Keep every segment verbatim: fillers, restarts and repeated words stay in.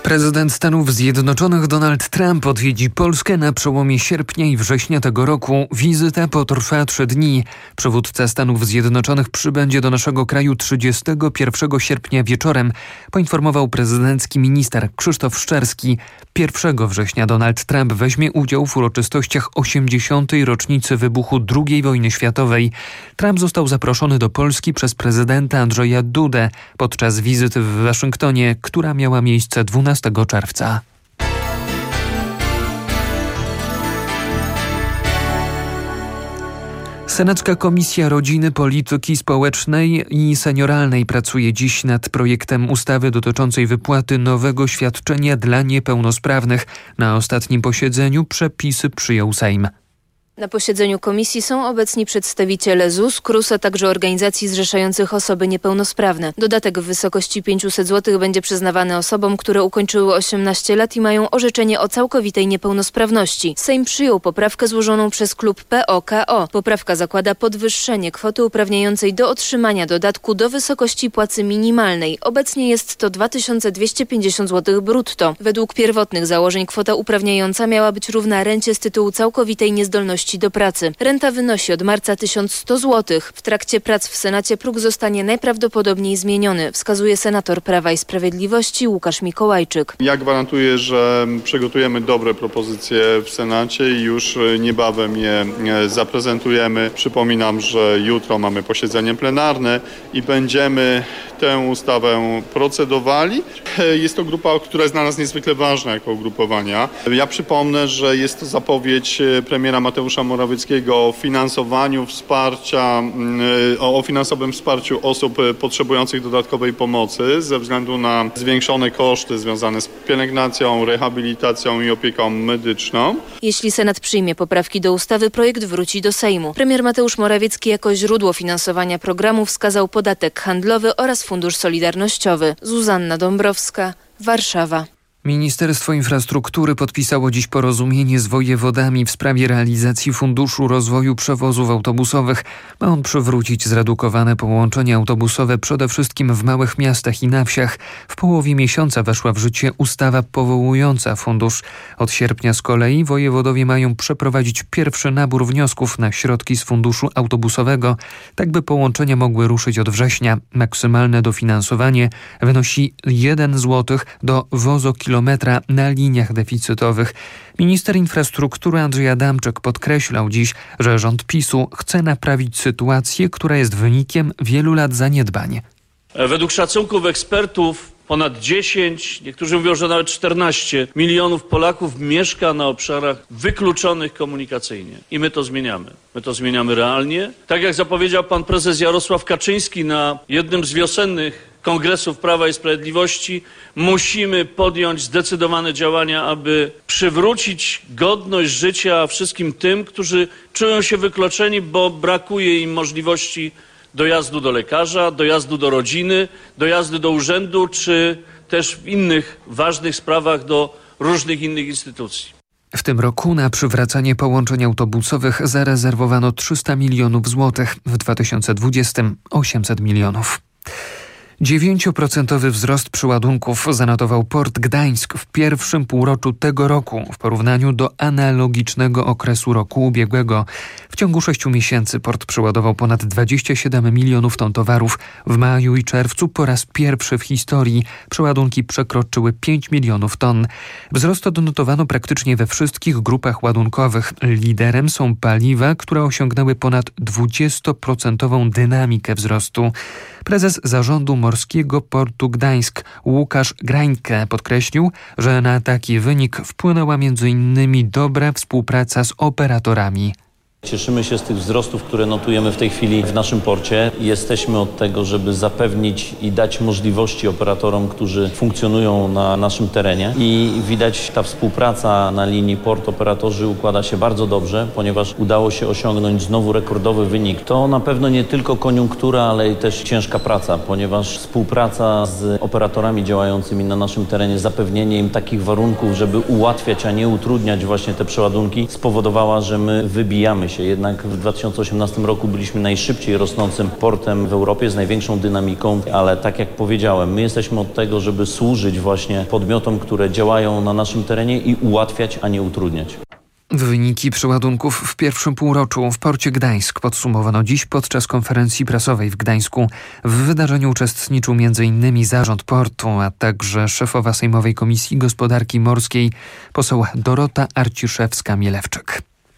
Prezydent Stanów Zjednoczonych Donald Trump odwiedzi Polskę na przełomie sierpnia i września tego roku. Wizyta potrwa trzy dni. Przywódca Stanów Zjednoczonych przybędzie do naszego kraju trzydziestego pierwszego sierpnia wieczorem, poinformował prezydencki minister Krzysztof Szczerski. pierwszego września Donald Trump weźmie udział w uroczystościach osiemdziesiątej rocznicy wybuchu drugiej wojny światowej. Trump został zaproszony do Polski przez prezydenta Andrzeja Dudę podczas wizyty w Waszyngtonie, która miała miejsce dwunastego czerwca. Senacka Komisja Rodziny, Polityki Społecznej i Senioralnej pracuje dziś nad projektem ustawy dotyczącej wypłaty nowego świadczenia dla niepełnosprawnych. Na ostatnim posiedzeniu przepisy przyjął Sejm. Na posiedzeniu komisji są obecni przedstawiciele Z U S, K R U S, a także organizacji zrzeszających osoby niepełnosprawne. Dodatek w wysokości pięćset złotych będzie przyznawany osobom, które ukończyły osiemnaście lat i mają orzeczenie o całkowitej niepełnosprawności. Sejm przyjął poprawkę złożoną przez klub P O K O. Poprawka zakłada podwyższenie kwoty uprawniającej do otrzymania dodatku do wysokości płacy minimalnej. Obecnie jest to dwa tysiące dwieście pięćdziesiąt złotych brutto. Według pierwotnych założeń kwota uprawniająca miała być równa rencie z tytułu całkowitej niezdolności do pracy. Renta wynosi od marca tysiąc sto złotych. W trakcie prac w Senacie próg zostanie najprawdopodobniej zmieniony, wskazuje senator Prawa i Sprawiedliwości Łukasz Mikołajczyk. Ja gwarantuję, że przygotujemy dobre propozycje w Senacie i już niebawem je zaprezentujemy. Przypominam, że jutro mamy posiedzenie plenarne i będziemy tę ustawę procedowali. Jest to grupa, która jest dla nas niezwykle ważna jako ugrupowania. Ja przypomnę, że jest to zapowiedź premiera Mateusza Morawieckiego o finansowaniu wsparcia, o finansowym wsparciu osób potrzebujących dodatkowej pomocy ze względu na zwiększone koszty związane z pielęgnacją, rehabilitacją i opieką medyczną. Jeśli Senat przyjmie poprawki do ustawy, projekt wróci do Sejmu. Premier Mateusz Morawiecki jako źródło finansowania programu wskazał podatek handlowy oraz Fundusz Solidarnościowy. Zuzanna Dąbrowska, Warszawa. Ministerstwo Infrastruktury podpisało dziś porozumienie z wojewodami w sprawie realizacji Funduszu Rozwoju Przewozów Autobusowych. Ma on przywrócić zredukowane połączenia autobusowe przede wszystkim w małych miastach i na wsiach. W połowie miesiąca weszła w życie ustawa powołująca fundusz. Od sierpnia z kolei wojewodowie mają przeprowadzić pierwszy nabór wniosków na środki z funduszu autobusowego, tak by połączenia mogły ruszyć od września. Maksymalne dofinansowanie wynosi jeden złoty do wozokilometra na liniach deficytowych. Minister infrastruktury Andrzej Adamczyk podkreślał dziś, że rząd PiSu chce naprawić sytuację, która jest wynikiem wielu lat zaniedbań. Według szacunków ekspertów ponad dziesięć, niektórzy mówią, że nawet czternaście milionów Polaków mieszka na obszarach wykluczonych komunikacyjnie. I my to zmieniamy. My to zmieniamy realnie. Tak jak zapowiedział pan prezes Jarosław Kaczyński na jednym z wiosennych Kongresów Prawa i Sprawiedliwości, musimy podjąć zdecydowane działania, aby przywrócić godność życia wszystkim tym, którzy czują się wykluczeni, bo brakuje im możliwości dojazdu do lekarza, dojazdu do rodziny, dojazdu do urzędu, czy też w innych ważnych sprawach do różnych innych instytucji. W tym roku na przywracanie połączeń autobusowych zarezerwowano trzysta milionów złotych, w dwa tysiące dwudziestym osiemset milionów. dziewięcioprocentowy wzrost przeładunków zanotował Port Gdańsk w pierwszym półroczu tego roku w porównaniu do analogicznego okresu roku ubiegłego. W ciągu sześciu miesięcy port przeładował ponad dwadzieścia siedem milionów ton towarów. W maju i czerwcu po raz pierwszy w historii przeładunki przekroczyły pięć milionów ton. Wzrost odnotowano praktycznie we wszystkich grupach ładunkowych. Liderem są paliwa, które osiągnęły ponad dwudziestoprocentową dynamikę wzrostu. Prezes Zarządu Morskiego Portu Gdańsk Łukasz Grańkę podkreślił, że na taki wynik wpłynęła między innymi dobra współpraca z operatorami. Cieszymy się z tych wzrostów, które notujemy w tej chwili w naszym porcie. Jesteśmy od tego, żeby zapewnić i dać możliwości operatorom, którzy funkcjonują na naszym terenie. I widać, ta współpraca na linii port-operatorzy układa się bardzo dobrze, ponieważ udało się osiągnąć znowu rekordowy wynik. To na pewno nie tylko koniunktura, ale i też ciężka praca, ponieważ współpraca z operatorami działającymi na naszym terenie, zapewnienie im takich warunków, żeby ułatwiać, a nie utrudniać właśnie te przeładunki, spowodowała, że my wybijamy się się. Jednak w dwa tysiące osiemnastym roku byliśmy najszybciej rosnącym portem w Europie z największą dynamiką, ale tak jak powiedziałem, my jesteśmy od tego, żeby służyć właśnie podmiotom, które działają na naszym terenie i ułatwiać, a nie utrudniać. Wyniki przeładunków w pierwszym półroczu w porcie Gdańsk podsumowano dziś podczas konferencji prasowej w Gdańsku. W wydarzeniu uczestniczył między innymi zarząd portu, a także szefowa Sejmowej Komisji Gospodarki Morskiej, poseł Dorota Arciszewska-Mielewczyk.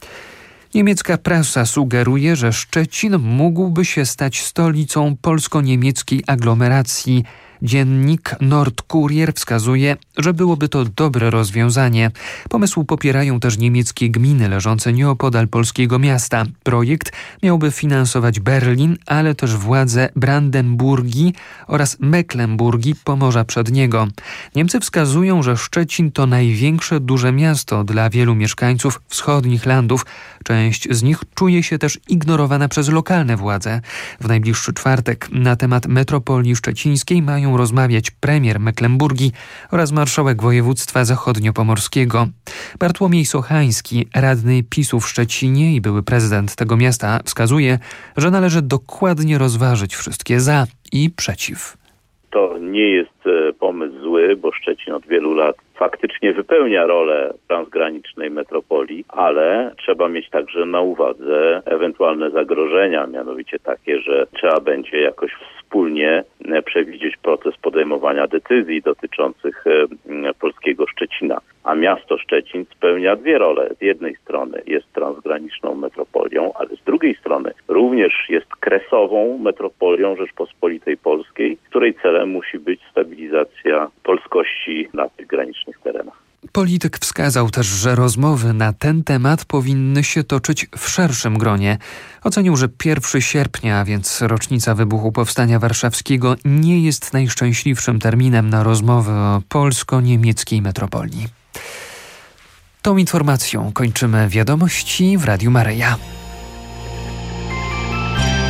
Niemiecka prasa sugeruje, że Szczecin mógłby się stać stolicą polsko-niemieckiej aglomeracji. Dziennik Nordkurier wskazuje, że byłoby to dobre rozwiązanie. Pomysł popierają też niemieckie gminy leżące nieopodal polskiego miasta. Projekt miałby finansować Berlin, ale też władze Brandenburgii oraz Mecklenburgii Pomorza Przedniego. Niemcy wskazują, że Szczecin to największe duże miasto dla wielu mieszkańców wschodnich landów. Część z nich czuje się też ignorowana przez lokalne władze. W najbliższy czwartek na temat metropolii szczecińskiej mają rozmawiać premier Mecklenburgii oraz marszałek województwa zachodniopomorskiego. Bartłomiej Sochański, radny PiSu w Szczecinie i były prezydent tego miasta, wskazuje, że należy dokładnie rozważyć wszystkie za i przeciw. To nie jest pomysł zły, bo Szczecin od wielu lat faktycznie wypełnia rolę transgranicznej metropolii, ale trzeba mieć także na uwadze ewentualne zagrożenia, mianowicie takie, że trzeba będzie jakoś wspólnie przewidzieć proces podejmowania decyzji dotyczących polskiego Szczecina. A miasto Szczecin spełnia dwie role. Z jednej strony jest transgraniczną metropolią, ale z drugiej strony również jest kresową metropolią Rzeczpospolitej Polskiej, której celem musi być stabilizacja polskości na tych granicznych terenach. Polityk wskazał też, że rozmowy na ten temat powinny się toczyć w szerszym gronie. Ocenił, że pierwszego sierpnia, a więc rocznica wybuchu Powstania Warszawskiego, nie jest najszczęśliwszym terminem na rozmowy o polsko-niemieckiej metropolii. Tą informacją kończymy wiadomości w Radiu Maryja.